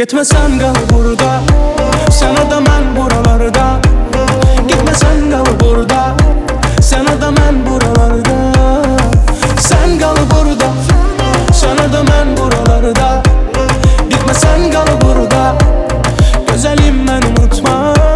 Gitmesen kal burada, sen da mən buralarda. Gitmesen kal burada, sen da mən buralarda. Sen kal burada, sen da mən buralarda. Gitmesen kal burada, güzelim mən unutma.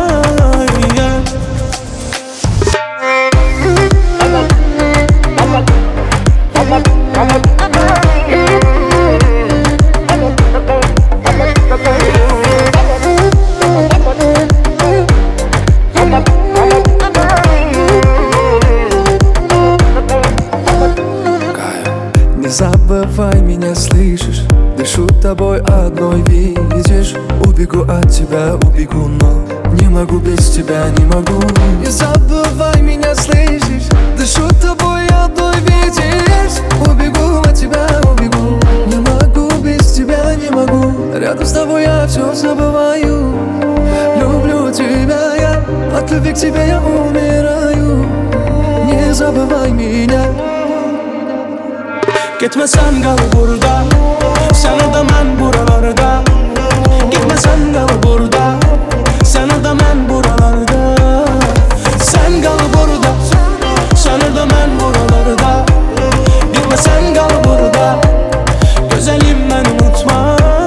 Не забывай меня, слышишь? Дышу тобой одной, видишь? Убегу от тебя, убегу, но не могу без тебя, не могу. Не забывай меня, слышишь? Дышу тобой одной, видишь? Убегу от тебя, убегу, не могу без тебя, не могу. Рядом с тобой я все забываю. Люблю тебя я, от любви к тебе я умираю. Не забывай меня. Gitmesen kal burada, sen da mən buralarda. Gitmesen kal burada, sen da mən buralarda. Sen kal burada, sen da mən buralarda. Gitmesen kal burada, güzelim mən unutma.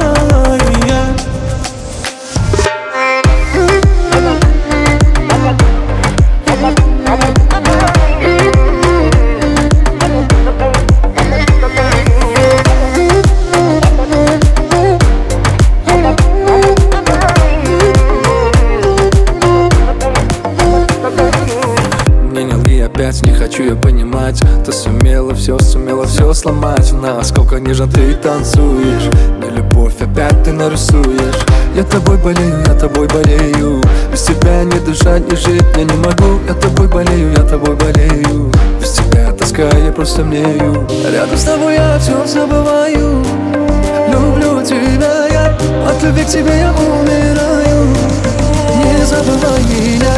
Опять не хочу я понимать. Ты сумела все сломать. Насколько нежно ты танцуешь. Не любовь, опять ты нарисуешь. Я тобой болею, я тобой болею. Без тебя не дышать, не жить я не могу. Я тобой болею, я тобой болею. Без тебя тоска, я просто мнею. Рядом с тобой я все забываю. Люблю тебя я, от любви к тебе я умираю. Не забывай меня.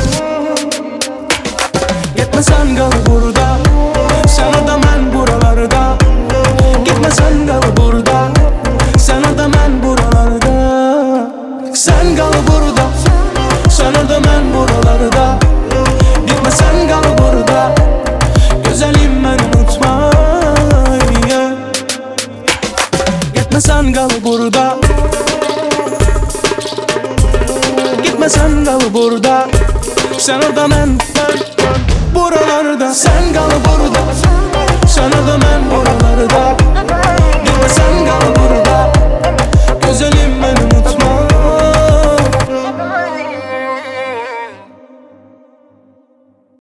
Gitmesen kal burada, sen da mən buralarda. Gitmesen kal burada, sen da mən buralarda. Sen kal burada, sen da mən buralarda. Gitmesen kal burada, güzelim mən unutma. Gitmesen kal burada, gitmesen kal burada, sen da mən